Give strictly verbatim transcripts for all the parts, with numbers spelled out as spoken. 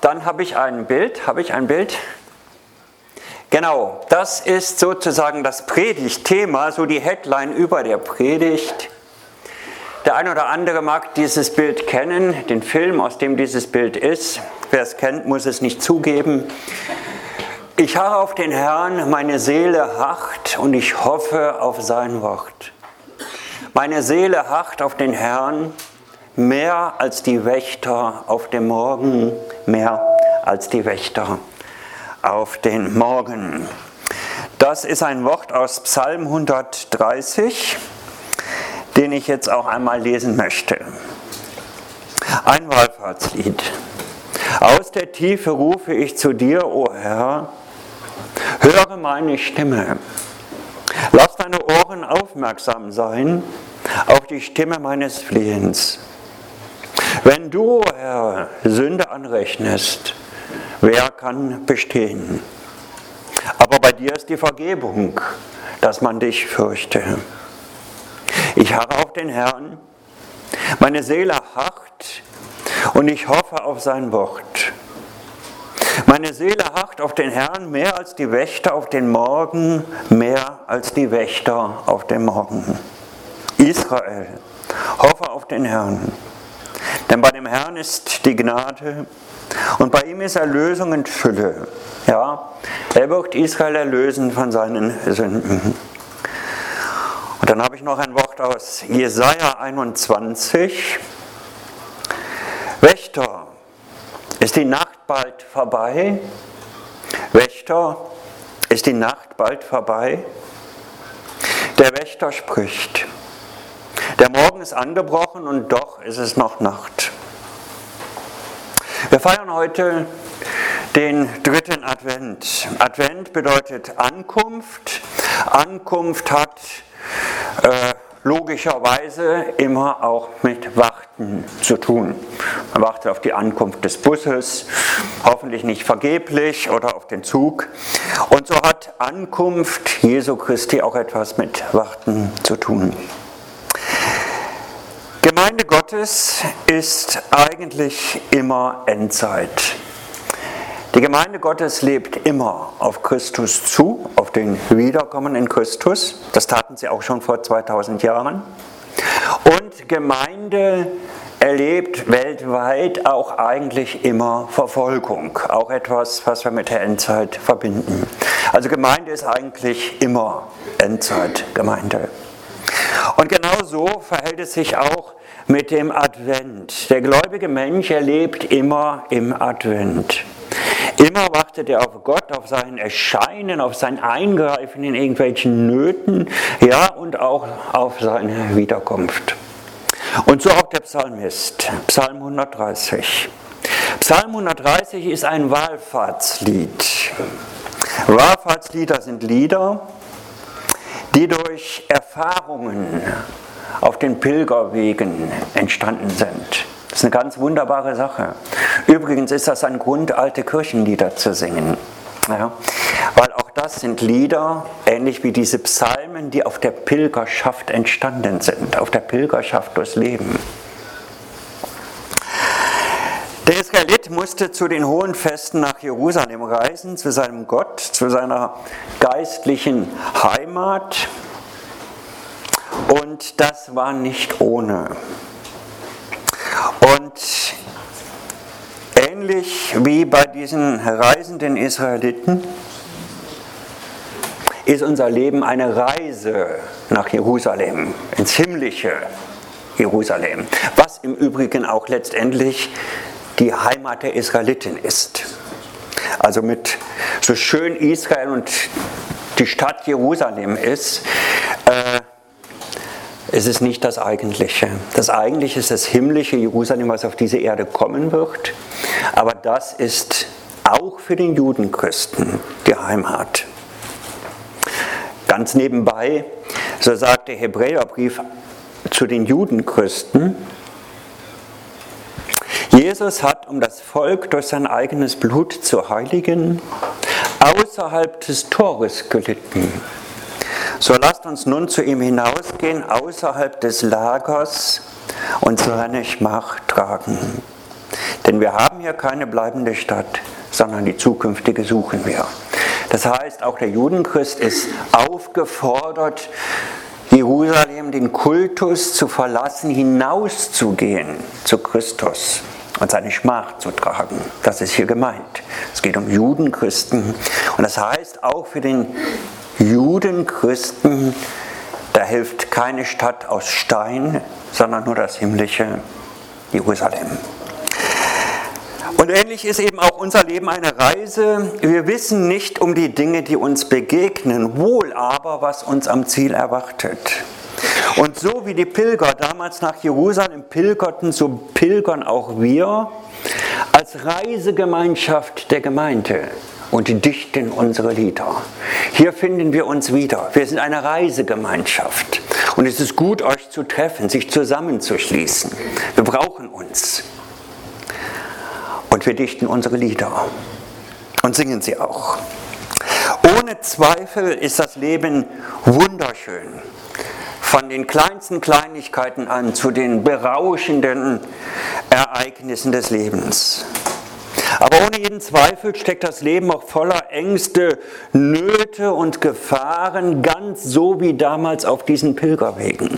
dann habe ich ein Bild. Habe ich ein Bild? Genau, das ist sozusagen das Predigtthema, so die Headline über der Predigt. Der eine oder andere mag dieses Bild kennen, den Film, aus dem dieses Bild ist. Wer es kennt, muss es nicht zugeben. Ich harre auf den Herrn, meine Seele harrt und ich hoffe auf sein Wort. Meine Seele harrt auf den Herrn, mehr als die Wächter auf dem Morgen, mehr als die Wächter auf den Morgen. Das ist ein Wort aus Psalm hundertdreißig, den ich jetzt auch einmal lesen möchte. Ein Wallfahrtslied. Aus der Tiefe rufe ich zu dir, o Herr, höre meine Stimme. Lass deine Ohren aufmerksam sein auf die Stimme meines Flehens. Wenn du, o Herr, Sünde anrechnest, wer kann bestehen? Aber bei dir ist die Vergebung, dass man dich fürchte. Ich harre auf den Herrn, meine Seele harrt und ich hoffe auf sein Wort. Meine Seele harrt auf den Herrn mehr als die Wächter auf den Morgen, mehr als die Wächter auf den Morgen. Israel, hoffe auf den Herrn, denn bei dem Herrn ist die Gnade und bei ihm ist Erlösung in Fülle. Ja, er wird Israel erlösen von seinen Sünden. Und dann habe ich noch ein Wort aus Jesaja einundzwanzig. Wächter, ist die Nacht bald vorbei? Wächter, ist die Nacht bald vorbei? Der Wächter spricht. Der Morgen ist angebrochen und doch ist es noch Nacht. Wir feiern heute den dritten Advent. Advent bedeutet Ankunft. Ankunft hat äh, logischerweise immer auch mit Warten zu tun. Man wartet auf die Ankunft des Busses, hoffentlich nicht vergeblich, oder auf den Zug. Und so hat Ankunft Jesu Christi auch etwas mit Warten zu tun. Gemeinde Gottes ist eigentlich immer Endzeit. Die Gemeinde Gottes lebt immer auf Christus zu, auf den Wiederkommen in Christus. Das taten sie auch schon vor zweitausend Jahren. Und Gemeinde erlebt weltweit auch eigentlich immer Verfolgung. Auch etwas, was wir mit der Endzeit verbinden. Also Gemeinde ist eigentlich immer Endzeitgemeinde. Und genau so verhält es sich auch mit dem Advent. Der gläubige Mensch erlebt immer im Advent. Immer wartet er auf Gott, auf sein Erscheinen, auf sein Eingreifen in irgendwelchen Nöten, ja, und auch auf seine Wiederkunft. Und so auch der Psalmist, Psalm hundertdreißig. Psalm hundertdreißig ist ein Wallfahrtslied. Wallfahrtslieder sind Lieder, die durch Erfahrungen auf den Pilgerwegen entstanden sind. Das ist eine ganz wunderbare Sache. Übrigens ist das ein Grund, alte Kirchenlieder zu singen. Ja, weil auch das sind Lieder, ähnlich wie diese Psalmen, die auf der Pilgerschaft entstanden sind, auf der Pilgerschaft durchs Leben. Der Israelit musste zu den hohen Festen nach Jerusalem reisen, zu seinem Gott, zu seiner geistlichen Heimat. Und das war nicht ohne. Und ähnlich wie bei diesen reisenden Israeliten ist unser Leben eine Reise nach Jerusalem, ins himmlische Jerusalem, was im Übrigen auch letztendlich die Heimat der Israeliten ist. Also mit so schön Israel und die Stadt Jerusalem ist, äh, es ist nicht das Eigentliche. Das Eigentliche ist das himmlische Jerusalem, was auf diese Erde kommen wird. Aber das ist auch für den Judenchristen die Heimat. Ganz nebenbei, so sagt der Hebräerbrief zu den Judenchristen, Jesus hat, um das Volk durch sein eigenes Blut zu heiligen, außerhalb des Tores gelitten. So lasst uns nun zu ihm hinausgehen, außerhalb des Lagers, und seine Schmach tragen. Denn wir haben hier keine bleibende Stadt, sondern die zukünftige suchen wir. Das heißt, auch der Judenchrist ist aufgefordert, Jerusalem, den Kultus zu verlassen, hinauszugehen zu Christus und seine Schmach zu tragen. Das ist hier gemeint. Es geht um Judenchristen. Und das heißt auch für den Judenchristen, da hilft keine Stadt aus Stein, sondern nur das himmlische Jerusalem. Und ähnlich ist eben auch unser Leben eine Reise. Wir wissen nicht um die Dinge, die uns begegnen, wohl aber, was uns am Ziel erwartet. Und so wie die Pilger damals nach Jerusalem pilgerten, so pilgern auch wir als Reisegemeinschaft der Gemeinde und dichten unsere Lieder. Hier finden wir uns wieder. Wir sind eine Reisegemeinschaft. Und es ist gut, euch zu treffen, sich zusammenzuschließen. Wir brauchen uns. Und wir dichten unsere Lieder und singen sie auch. Ohne Zweifel ist das Leben wunderschön. Von den kleinsten Kleinigkeiten an zu den berauschenden Ereignissen des Lebens. Aber ohne jeden Zweifel steckt das Leben auch voller Ängste, Nöte und Gefahren, ganz so wie damals auf diesen Pilgerwegen.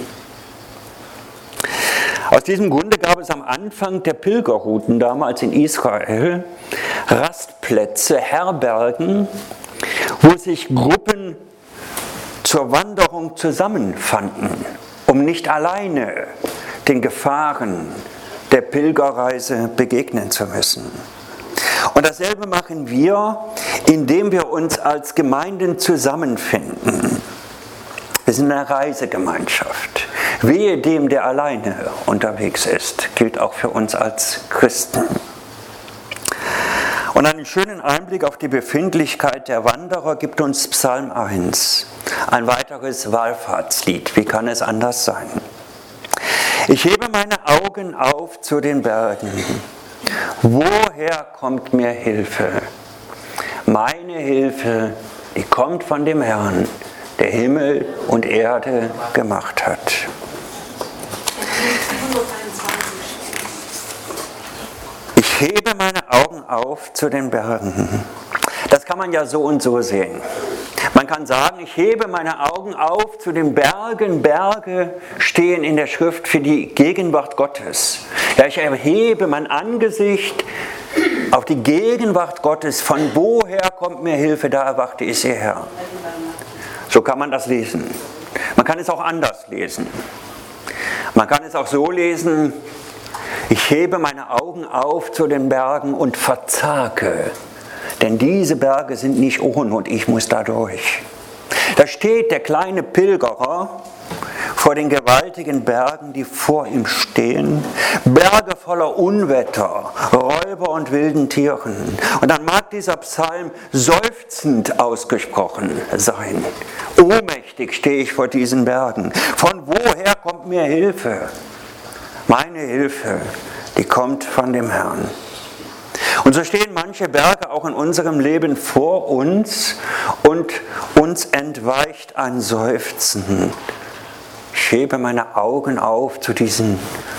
Aus diesem Grunde gab es am Anfang der Pilgerrouten damals in Israel Rastplätze, Herbergen, wo sich Gruppen zur Wanderung zusammenfanden, um nicht alleine den Gefahren der Pilgerreise begegnen zu müssen. Und dasselbe machen wir, indem wir uns als Gemeinden zusammenfinden. Wir sind eine Reisegemeinschaft. Wehe dem, der alleine unterwegs ist, gilt auch für uns als Christen. Und einen schönen Einblick auf die Befindlichkeit der Wanderer gibt uns Psalm eins, ein weiteres Wallfahrtslied. Wie kann es anders sein? Ich hebe meine Augen auf zu den Bergen. Woher kommt mir Hilfe? Meine Hilfe, die kommt von dem Herrn, der Himmel und Erde gemacht hat. Ich hebe meine Augen auf zu den Bergen. Das kann man ja so und so sehen. Man kann sagen, ich hebe meine Augen auf zu den Bergen. Berge stehen in der Schrift für die Gegenwart Gottes. Ja, ich erhebe mein Angesicht auf die Gegenwart Gottes. Von woher kommt mir Hilfe? Da erwarte ich sie her. So kann man das lesen. Man kann es auch anders lesen. Man kann es auch so lesen, ich hebe meine Augen auf zu den Bergen und verzage, denn diese Berge sind nicht ohne und ich muss da durch. Da steht der kleine Pilgerer vor den gewaltigen Bergen, die vor ihm stehen, Berge voller Unwetter, Räuber und wilden Tieren. Und dann mag dieser Psalm seufzend ausgesprochen sein. Ohnmächtig stehe ich vor diesen Bergen. Von woher kommt mir Hilfe? Meine Hilfe, die kommt von dem Herrn. Und so stehen manche Berge auch in unserem Leben vor uns und uns entweicht ein Seufzen. Ich hebe meine Augen auf zu diesen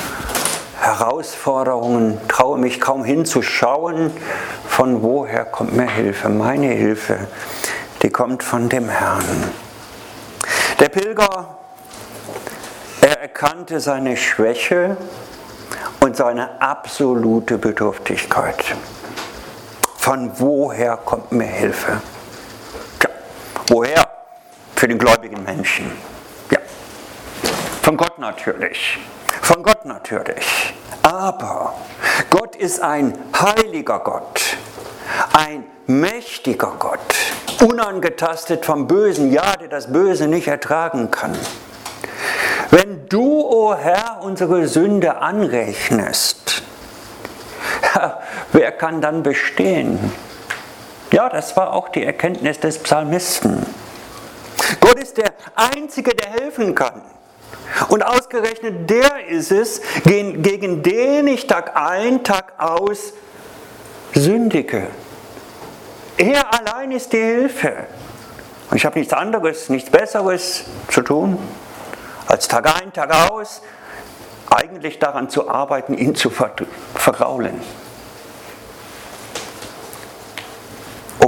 Herausforderungen, traue mich kaum hinzuschauen, von woher kommt mir Hilfe? Meine Hilfe, die kommt von dem Herrn. Der Pilger, er erkannte seine Schwäche und seine absolute Bedürftigkeit. Von woher kommt mir Hilfe? Tja, woher? Für den gläubigen Menschen. Ja, von Gott natürlich. Von Gott natürlich. Aber Gott ist ein heiliger Gott, ein mächtiger Gott, unangetastet vom Bösen, ja, der das Böse nicht ertragen kann. Wenn du, o oh Herr, unsere Sünde anrechnest, ja, wer kann dann bestehen? Ja, das war auch die Erkenntnis des Psalmisten. Gott ist der Einzige, der helfen kann. Und ausgerechnet der ist es, gegen den ich Tag ein, Tag aus sündige. Er allein ist die Hilfe. Und ich habe nichts anderes, nichts Besseres zu tun, als Tag ein, Tag aus, eigentlich daran zu arbeiten, ihn zu vergraulen.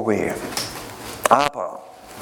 weh. Aber,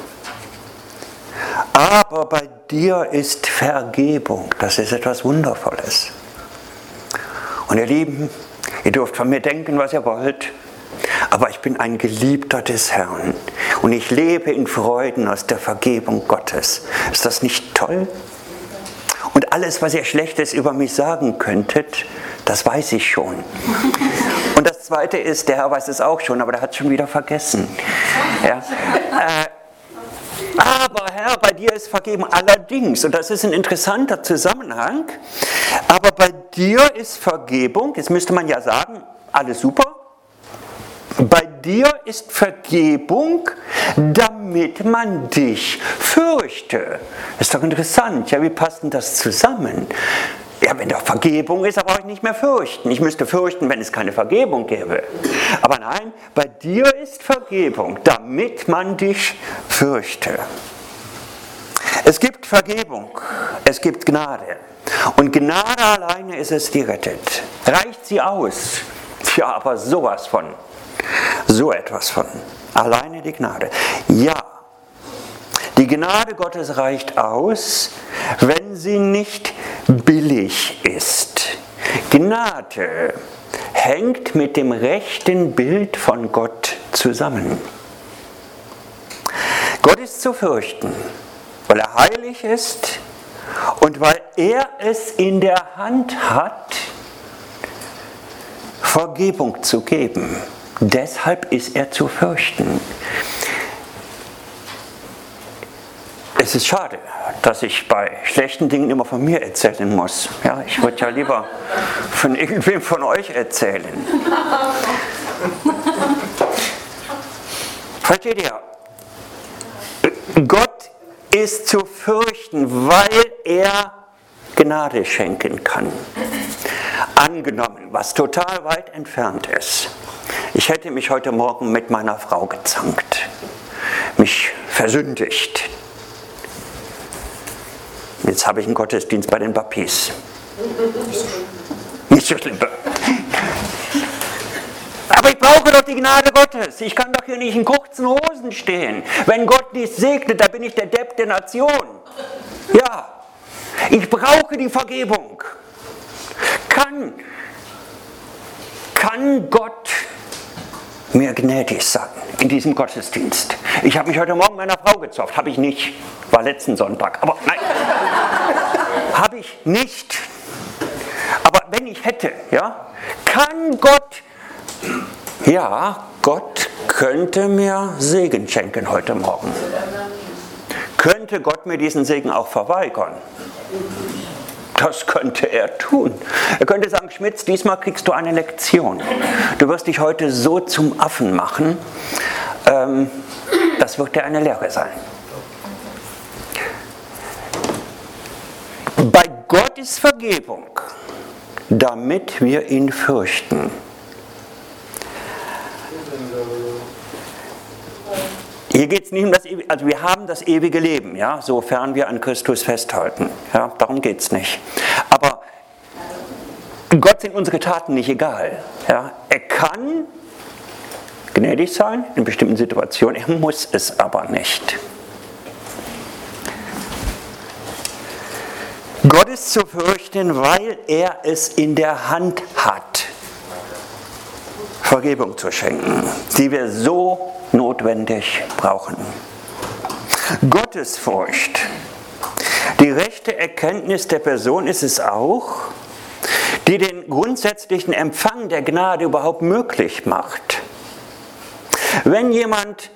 aber bei dir ist Vergebung. Das ist etwas Wundervolles. Und ihr Lieben, ihr dürft von mir denken, was ihr wollt, aber ich bin ein Geliebter des Herrn und ich lebe in Freuden aus der Vergebung Gottes. Ist das nicht toll? Und alles, was ihr Schlechtes über mich sagen könntet, das weiß ich schon. Und das Zweite ist, der Herr weiß es auch schon, aber der hat es schon wieder vergessen. Ja. Äh, aber Herr, bei dir ist vergeben. Allerdings, und das ist ein interessanter Zusammenhang, aber bei dir ist Vergebung, jetzt müsste man ja sagen, alles super. Bei dir ist Vergebung, damit man dich fürchte. Ist doch interessant, ja, wie passt denn das zusammen? Ja, wenn doch Vergebung ist, dann brauche ich nicht mehr fürchten. Ich müsste fürchten, wenn es keine Vergebung gäbe. Aber nein, bei dir ist Vergebung, damit man dich fürchte. Es gibt Vergebung, es gibt Gnade. Und Gnade alleine ist es, die rettet. Reicht sie aus? Ja, aber sowas von. So etwas von. Alleine die Gnade. Ja, die Gnade Gottes reicht aus, wenn sie nicht billig ist. Gnade hängt mit dem rechten Bild von Gott zusammen. Gott ist zu fürchten, weil er heilig ist und weil er es in der Hand hat, Vergebung zu geben. Deshalb ist er zu fürchten. Es ist schade, dass ich bei schlechten Dingen immer von mir erzählen muss. Ja, ich würde ja lieber von irgendwem von euch erzählen. Versteht ihr? Gott ist zu fürchten, weil er Gnade schenken kann. Angenommen, was total weit entfernt ist. Ich hätte mich heute Morgen mit meiner Frau gezankt, mich versündigt. Jetzt habe ich einen Gottesdienst bei den Bapis. Nicht so schlimm. Aber ich brauche doch die Gnade Gottes. Ich kann doch hier nicht in kurzen Hosen stehen. Wenn Gott nicht segnet, dann bin ich der Depp der Nation. Ja, ich brauche die Vergebung. Kann, kann Gott mir gnädig sein in diesem Gottesdienst? Ich habe mich heute Morgen meiner Frau gezofft. Habe ich nicht. War letzten Sonntag. Aber nein. Habe ich nicht. Aber wenn ich hätte, ja, kann Gott, ja, Gott könnte mir Segen schenken heute Morgen. Könnte Gott mir diesen Segen auch verweigern? Das könnte er tun. Er könnte sagen, Schmitz, diesmal kriegst du eine Lektion. Du wirst dich heute so zum Affen machen, ähm, das wird dir eine Lehre sein. Bei Gott ist Vergebung, damit wir ihn fürchten. Hier geht es nicht um das ewige, also wir haben das ewige Leben, ja, sofern wir an Christus festhalten. Ja, darum geht es nicht. Aber Gott sind unsere Taten nicht egal. Ja. Er kann gnädig sein in bestimmten Situationen, er muss es aber nicht. Gott ist zu fürchten, weil er es in der Hand hat, Vergebung zu schenken, die wir so notwendig brauchen. Gottesfurcht. Die rechte Erkenntnis der Person ist es auch, die den grundsätzlichen Empfang der Gnade überhaupt möglich macht. Wenn jemand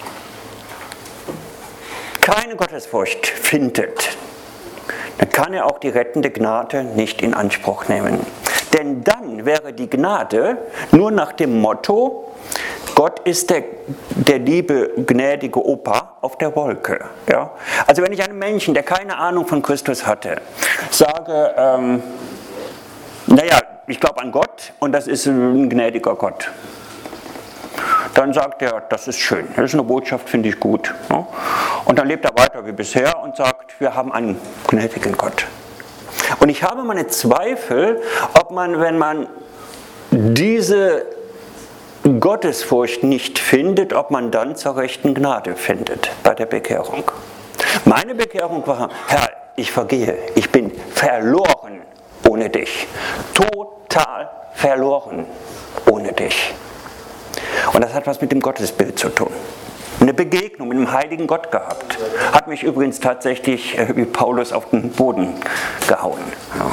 keine Gottesfurcht findet, dann kann er auch die rettende Gnade nicht in Anspruch nehmen. Denn dann wäre die Gnade nur nach dem Motto, Gott ist der, der liebe, gnädige Opa auf der Wolke. Ja? Also wenn ich einem Menschen, der keine Ahnung von Christus hatte, sage, ähm, naja, ich glaube an Gott und das ist ein gnädiger Gott, dann sagt er, das ist schön, das ist eine Botschaft, finde ich gut. Ja? Und dann lebt er weiter wie bisher und sagt, wir haben einen gnädigen Gott. Und ich habe meine Zweifel, ob man, wenn man diese Gottesfurcht nicht findet, ob man dann zur rechten Gnade findet bei der Bekehrung. Meine Bekehrung war, Herr, ich vergehe, ich bin verloren ohne dich. Total verloren ohne dich. Und das hat was mit dem Gottesbild zu tun. Eine Begegnung mit dem heiligen Gott gehabt. Hat mich übrigens tatsächlich äh, wie Paulus auf den Boden gehauen. Ja.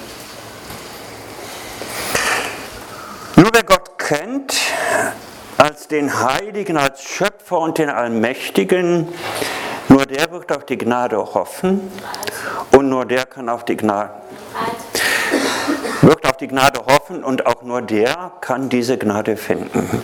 Nur wer Gott kennt, als den Heiligen, als Schöpfer und den Allmächtigen, nur der wird auf die Gnade hoffen und nur der kann auf die Gnade, wird auf die Gnade hoffen und auch nur der kann diese Gnade finden.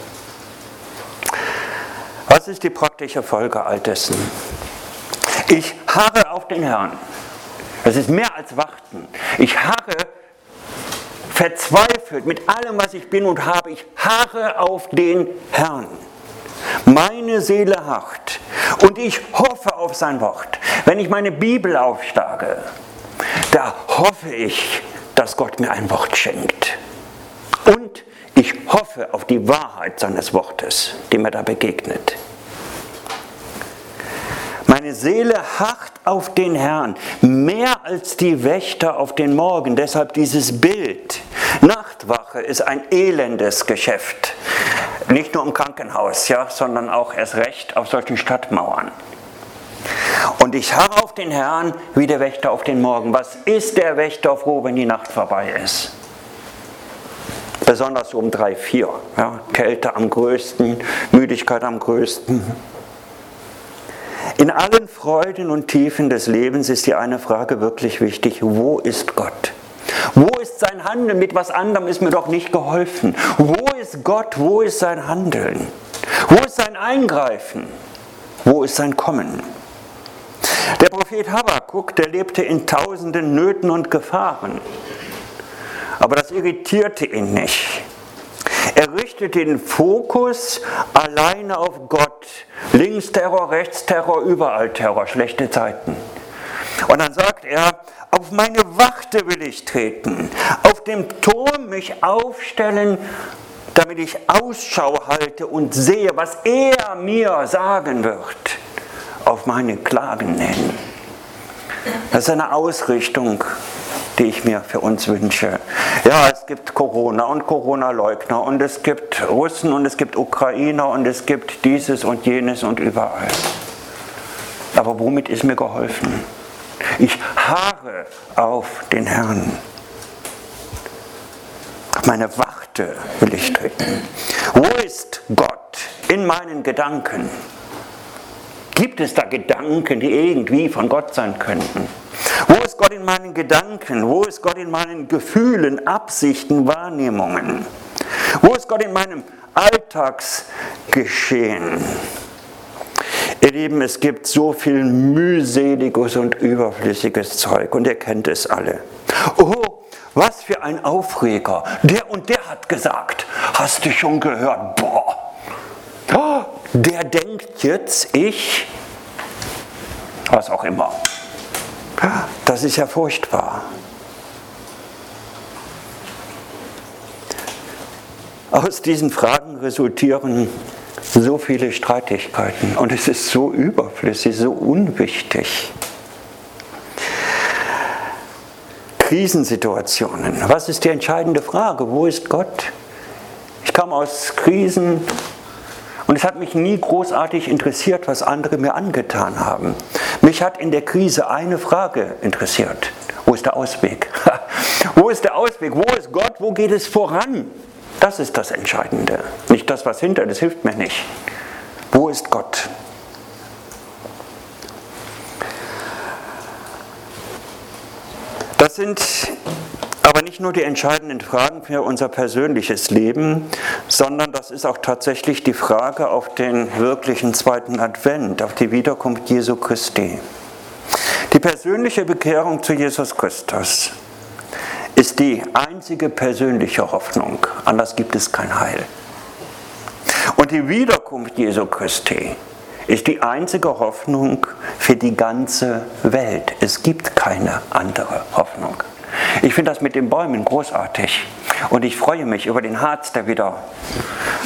Was ist die praktische Folge all dessen? Ich harre auf den Herrn. Das ist mehr als warten. Ich harre verzweifelt mit allem, was ich bin und habe. Ich harre auf den Herrn. Meine Seele harrt und ich hoffe auf sein Wort. Wenn ich meine Bibel aufschlage, da hoffe ich, dass Gott mir ein Wort schenkt. Und ich hoffe auf die Wahrheit seines Wortes, die mir da begegnet. Meine Seele harrt auf den Herrn, mehr als die Wächter auf den Morgen. Deshalb dieses Bild. Nachtwache ist ein elendes Geschäft. Nicht nur im Krankenhaus, ja, sondern auch erst recht auf solchen Stadtmauern. Und ich harre auf den Herrn wie der Wächter auf den Morgen. Was ist der Wächter froh, wenn die Nacht vorbei ist? Besonders so um drei, vier. Ja, Kälte am größten, Müdigkeit am größten. In allen Freuden und Tiefen des Lebens ist die eine Frage wirklich wichtig: Wo ist Gott? Wo ist sein Handeln? Mit was anderem ist mir doch nicht geholfen. Wo ist Gott? Wo ist sein Handeln? Wo ist sein Eingreifen? Wo ist sein Kommen? Der Prophet Habakuk, der lebte in tausenden Nöten und Gefahren. Aber das irritierte ihn nicht. Er richtete den Fokus alleine auf Gott. Linksterror, Rechtsterror, überall Terror, schlechte Zeiten. Und dann sagt er: Auf meine Warte will ich treten, auf dem Turm mich aufstellen, damit ich Ausschau halte und sehe, was er mir sagen wird, auf meine Klagen hin. Das ist eine Ausrichtung, die ich mir für uns wünsche. Ja, es gibt Corona und Corona-Leugner und es gibt Russen und es gibt Ukrainer und es gibt dieses und jenes und überall. Aber womit ist mir geholfen? Ich harre auf den Herrn. Auf meine Warte will ich treten. Wo ist Gott in meinen Gedanken? Gibt es da Gedanken, die irgendwie von Gott sein könnten? Wo ist Gott in meinen Gedanken? Wo ist Gott in meinen Gefühlen, Absichten, Wahrnehmungen? Wo ist Gott in meinem Alltagsgeschehen? Ihr Lieben, es gibt so viel mühseliges und überflüssiges Zeug und ihr kennt es alle. Oh, was für ein Aufreger. Der und der hat gesagt. Hast du schon gehört? Boah. Oh, der denkt jetzt, ich, was auch immer. Das ist ja furchtbar. Aus diesen Fragen resultieren so viele Streitigkeiten und es ist so überflüssig, so unwichtig. Krisensituationen. Was ist die entscheidende Frage? Wo ist Gott? Ich kam aus Krisen und es hat mich nie großartig interessiert, was andere mir angetan haben. Mich hat in der Krise eine Frage interessiert. Wo ist der Ausweg? Wo ist der Ausweg? Wo ist Gott? Wo geht es voran? Das ist das Entscheidende. Nicht das, was hinter, das hilft mir nicht. Wo ist Gott? Das sind aber nicht nur die entscheidenden Fragen für unser persönliches Leben, sondern das ist auch tatsächlich die Frage auf den wirklichen zweiten Advent, auf die Wiederkunft Jesu Christi. Die persönliche Bekehrung zu Jesus Christus ist die einzige persönliche Hoffnung, anders gibt es kein Heil. Und die Wiederkunft Jesu Christi ist die einzige Hoffnung für die ganze Welt. Es gibt keine andere Hoffnung. Ich finde das mit den Bäumen großartig und ich freue mich über den Harz, der wieder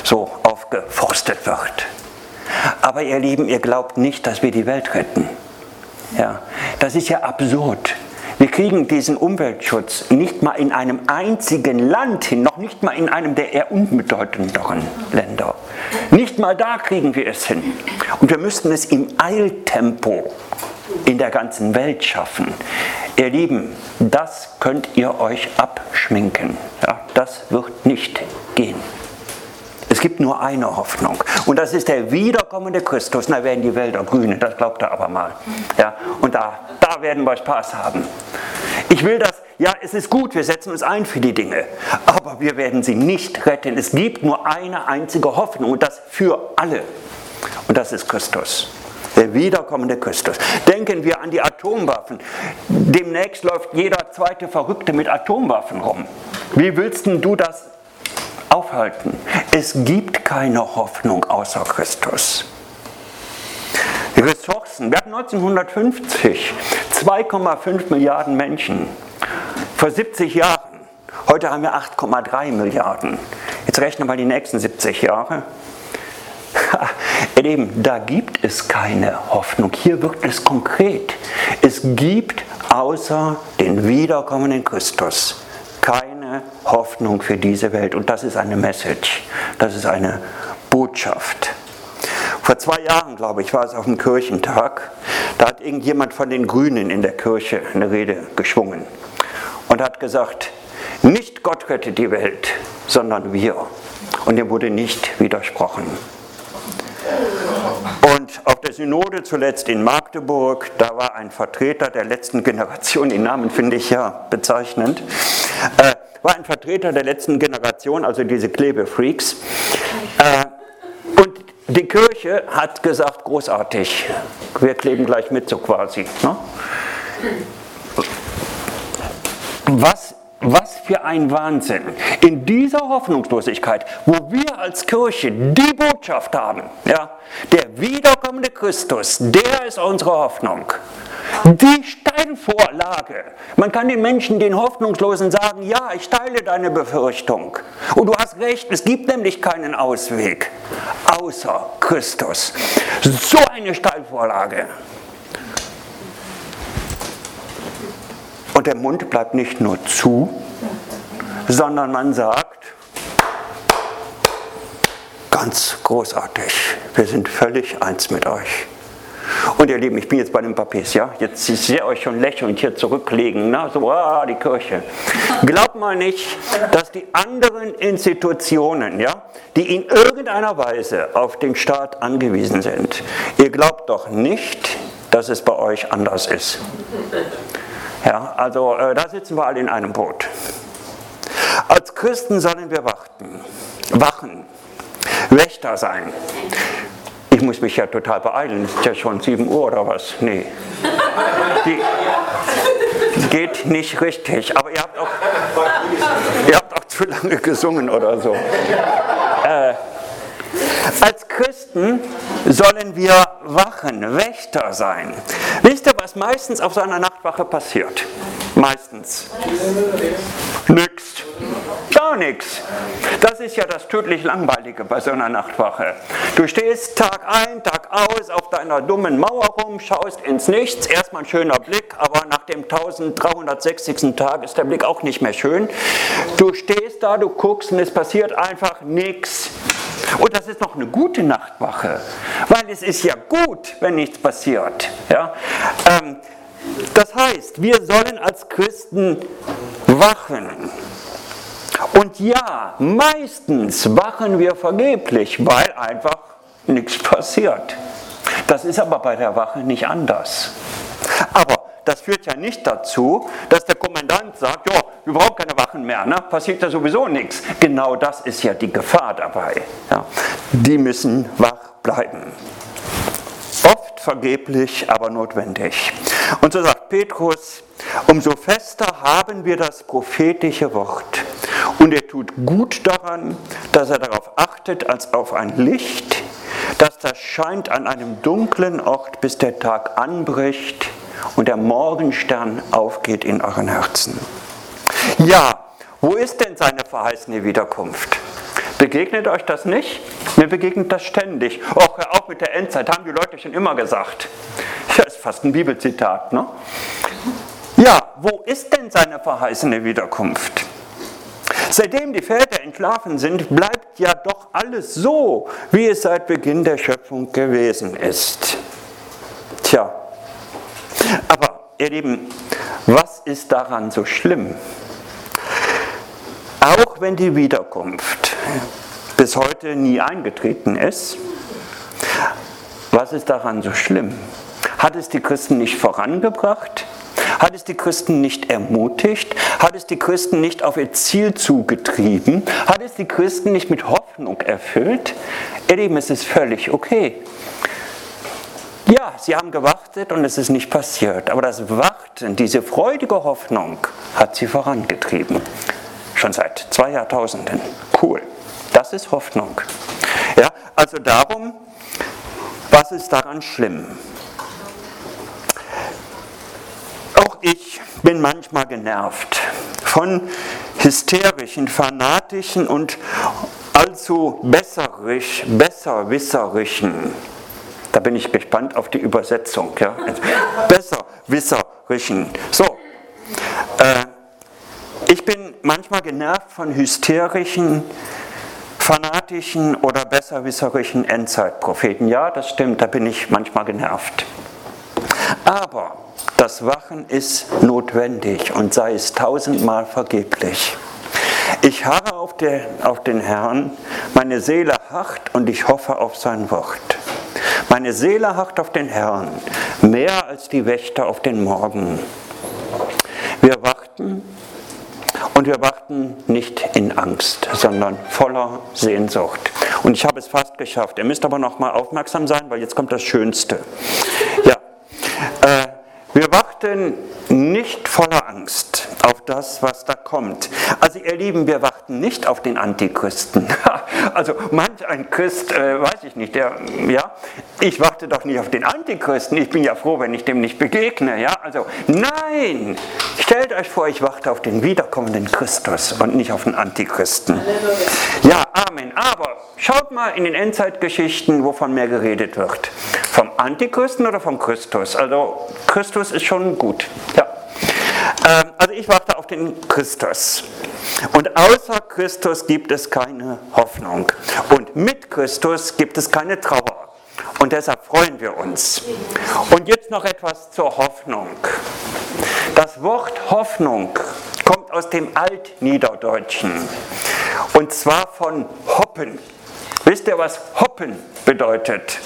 so aufgeforstet wird. Aber ihr Lieben, ihr glaubt nicht, dass wir die Welt retten. Ja, das ist ja absurd. Wir kriegen diesen Umweltschutz nicht mal in einem einzigen Land hin, noch nicht mal in einem der eher unbedeutenderen Länder. Nicht mal da kriegen wir es hin. Und wir müssten es im Eiltempo in der ganzen Welt schaffen. Ihr Lieben, das könnt ihr euch abschminken. Ja, das wird nicht gehen. Es gibt nur eine Hoffnung und das ist der wiederkommende Christus. Da werden die Wälder grünen, das glaubt ihr aber mal. Ja, und da, da werden wir Spaß haben. Ich will das, ja, es ist gut, wir setzen uns ein für die Dinge, aber wir werden sie nicht retten. Es gibt nur eine einzige Hoffnung und das für alle. Und das ist Christus. Der wiederkommende Christus. Denken wir an die Atomwaffen. Demnächst läuft jeder zweite Verrückte mit Atomwaffen rum. Wie willst denn du das aufhalten? Es gibt keine Hoffnung außer Christus. Die Ressourcen. Wir hatten neunzehnhundertfünfzig zwei Komma fünf Milliarden Menschen. Vor siebzig Jahren. Heute haben wir acht Komma drei Milliarden. Jetzt rechnen wir mal die nächsten siebzig Jahre. Ihr Lieben, da gibt es keine Hoffnung. Hier wird es konkret. Es gibt außer den wiederkommenden Christus keine Hoffnung für diese Welt. Und das ist eine Message. Das ist eine Botschaft. Vor zwei Jahren, glaube ich, war es auf dem Kirchentag. Da hat irgendjemand von den Grünen in der Kirche eine Rede geschwungen und hat gesagt, nicht Gott rettet die Welt, sondern wir. Und dem wurde nicht widersprochen. Und auf der Synode zuletzt in Magdeburg, da war ein Vertreter der letzten Generation, den Namen finde ich ja bezeichnend, äh, war ein Vertreter der letzten Generation, also diese Klebefreaks. Äh, und die Kirche hat gesagt, großartig, wir kleben gleich mit, so quasi. Ne? Was Was für ein Wahnsinn. In dieser Hoffnungslosigkeit, wo wir als Kirche die Botschaft haben, ja, der wiederkommende Christus, der ist unsere Hoffnung. Die Steilvorlage. Man kann den Menschen, den Hoffnungslosen sagen, ja, ich teile deine Befürchtung. Und du hast recht, es gibt nämlich keinen Ausweg, außer Christus. So eine Steilvorlage. Und der Mund bleibt nicht nur zu, sondern man sagt, ganz großartig, wir sind völlig eins mit euch. Und ihr Lieben, ich bin jetzt bei den Papiers, ja, jetzt ich sehe euch schon lächelnd hier zurücklegen, na, so, ah, die Kirche. Glaubt mal nicht, dass die anderen Institutionen, ja, die in irgendeiner Weise auf den Staat angewiesen sind, ihr glaubt doch nicht, dass es bei euch anders ist. Ja, also äh, da sitzen wir alle in einem Boot. Als Christen sollen wir warten, wachen, Wächter sein. Ich muss mich ja total beeilen, es ist ja schon sieben Uhr oder was? Nee. Die, die geht nicht richtig, aber ihr habt auch, ihr habt auch zu lange gesungen oder so. Äh, Als Christen sollen wir wachen, Wächter sein. Wisst ihr, was meistens auf so einer Nachtwache passiert? Meistens. Nix. Gar nichts. Das ist ja das tödlich Langweilige bei so einer Nachtwache. Du stehst Tag ein, Tag aus auf deiner dummen Mauer rum, schaust ins Nichts, erstmal ein schöner Blick, aber nach dem dreizehnhundertsechzigsten Tag ist der Blick auch nicht mehr schön. Du stehst da, du guckst und es passiert einfach nichts. Und das ist noch eine gute Nachtwache, weil es ist ja gut, wenn nichts passiert. Ja? Ähm, das heißt, wir sollen als Christen wachen. Und ja, meistens wachen wir vergeblich, weil einfach nichts passiert. Das ist aber bei der Wache nicht anders. Aber das führt ja nicht dazu, dass der Kommandant sagt, ja, wir brauchen keine Wachen mehr, ne? Passiert ja sowieso nichts. Genau das ist ja die Gefahr dabei. Ja? Die müssen wach bleiben. Oft vergeblich, aber notwendig. Und so sagt Petrus, umso fester haben wir das prophetische Wort. Und er tut gut daran, dass er darauf achtet, als auf ein Licht, das das scheint an einem dunklen Ort, bis der Tag anbricht und der Morgenstern aufgeht in euren Herzen. Ja, wo ist denn seine verheißene Wiederkunft? Begegnet euch das nicht? Mir begegnet das ständig. Och, hör auf mit der Endzeit, haben die Leute schon immer gesagt. Das ist fast ein Bibelzitat, ne? Ja, wo ist denn seine verheißene Wiederkunft? Seitdem die Väter entschlafen sind, bleibt ja doch alles so, wie es seit Beginn der Schöpfung gewesen ist. Tja, aber ihr Lieben, was ist daran so schlimm? Auch wenn die Wiederkunft bis heute nie eingetreten ist, was ist daran so schlimm? Hat es die Christen nicht vorangebracht? Hat es die Christen nicht ermutigt? Hat es die Christen nicht auf ihr Ziel zugetrieben? Hat es die Christen nicht mit Hoffnung erfüllt? Ihr Lieben, es ist völlig okay. Ja, sie haben gewartet und es ist nicht passiert. Aber das Warten, diese freudige Hoffnung, hat sie vorangetrieben. Schon seit zwei Jahrtausenden. Cool. Das ist Hoffnung. Ja, also darum, was ist daran schlimm? Auch ich bin manchmal genervt von hysterischen, fanatischen und allzu besserisch, besserwisserischen. Da bin ich gespannt auf die Übersetzung. Ja? Besserwisserischen. So, äh, ich bin manchmal genervt von hysterischen, fanatischen oder besserwisserischen Endzeitpropheten. Ja, das stimmt, da bin ich manchmal genervt. Aber das Wachen ist notwendig und sei es tausendmal vergeblich. Ich harre auf, der, auf den Herrn, meine Seele harrt und ich hoffe auf sein Wort. Meine Seele harrt auf den Herrn, mehr als die Wächter auf den Morgen. Wir warten. Und wir warten nicht in Angst, sondern voller Sehnsucht. Und ich habe es fast geschafft. Ihr müsst aber noch mal aufmerksam sein, weil jetzt kommt das Schönste. Ja, äh, wir warten nicht voller Angst auf das, was da kommt. Also ihr Lieben, wir warten nicht auf den Antichristen. Also manch ein Christ, äh, weiß ich nicht, der, ja, ich warte doch nicht auf den Antichristen. Ich bin ja froh, wenn ich dem nicht begegne. Ja, also nein, stellt euch vor, ich warte auf den wiederkommenden Christus und nicht auf den Antichristen. Ja, Amen. Aber schaut mal in den Endzeitgeschichten, wovon mehr geredet wird. Vom Antichristen oder vom Christus? Also Christus ist schon gut. Ja. Ähm, also ich warte auf den Christus. Und außer Christus gibt es keine Hoffnung. Und mit Christus gibt es keine Trauer. Und deshalb freuen wir uns. Und jetzt noch etwas zur Hoffnung. Das Wort Hoffnung kommt aus dem Altniederdeutschen. Und zwar von hoppen. Wisst ihr, was hoppen bedeutet?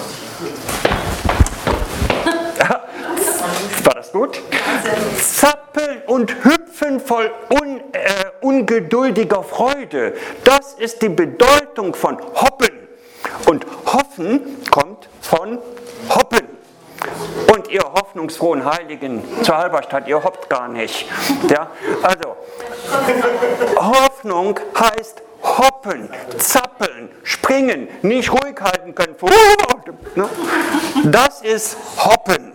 War das gut? Zappeln und hüpfen voll un, äh, ungeduldiger Freude. Das ist die Bedeutung von hoppen. Und hoffen kommt von hoppen. Und ihr hoffnungsfrohen Heiligen zur Halberstadt, ihr hoppt gar nicht. Ja? Also, Hoffnung heißt hoppen, zappeln, springen, nicht ruhig halten können. Das ist hoppen.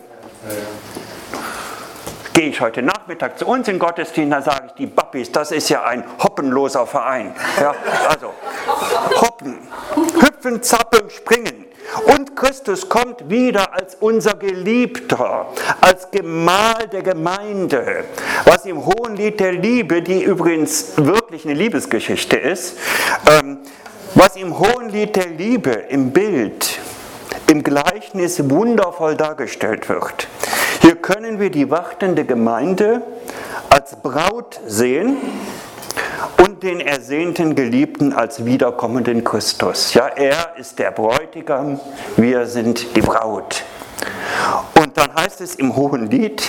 Gehe ich heute Nachmittag zu uns in Gottesdienst, da sage ich, die Bappis, das ist ja ein hoppenloser Verein. Ja, also hoppen, hüpfen, zappeln, springen. Und Christus kommt wieder als unser Geliebter, als Gemahl der Gemeinde, was im Hohenlied der Liebe, die übrigens wirklich eine Liebesgeschichte ist, ähm, was im Hohenlied der Liebe, im Bild, im Gleichnis wundervoll dargestellt wird. Hier können wir die wartende Gemeinde als Braut sehen und den ersehnten Geliebten als wiederkommenden Christus. Ja, er ist der Bräutigam, wir sind die Braut. Und dann heißt es im Hohenlied,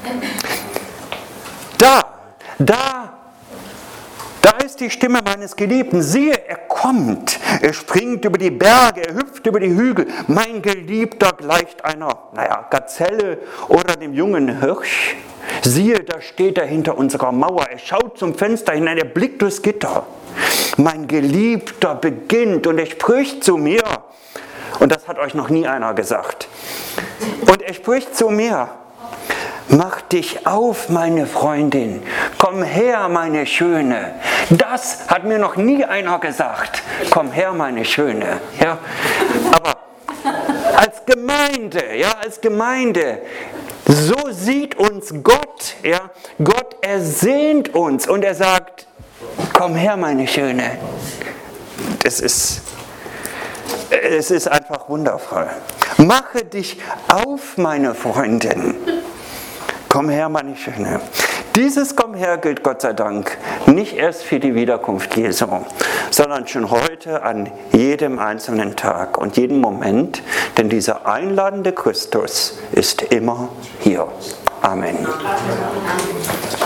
da, da, da ist die Stimme meines Geliebten. Siehe, er kommt, er springt über die Berge, er hüpft über die Hügel. Mein Geliebter gleicht einer, naja, Gazelle oder dem jungen Hirsch. Siehe, da steht er hinter unserer Mauer. Er schaut zum Fenster hinein, er blickt durchs Gitter. Mein Geliebter beginnt und er spricht zu mir. Und das hat euch noch nie einer gesagt. Und er spricht zu mir. Mach dich auf, meine Freundin, komm her, meine Schöne, Das hat mir noch nie einer gesagt. Komm her, meine Schöne. Ja, aber als Gemeinde, ja, als Gemeinde, so sieht uns Gott. Ja, Gott ersehnt uns und er sagt, komm her, meine Schöne. Das ist, es ist einfach wundervoll. Mache dich auf, meine Freundin. Komm her, meine Schöne. Dieses Komm her gilt Gott sei Dank nicht erst für die Wiederkunft Jesu, sondern schon heute an jedem einzelnen Tag und jedem Moment, denn dieser einladende Christus ist immer hier. Amen. Amen.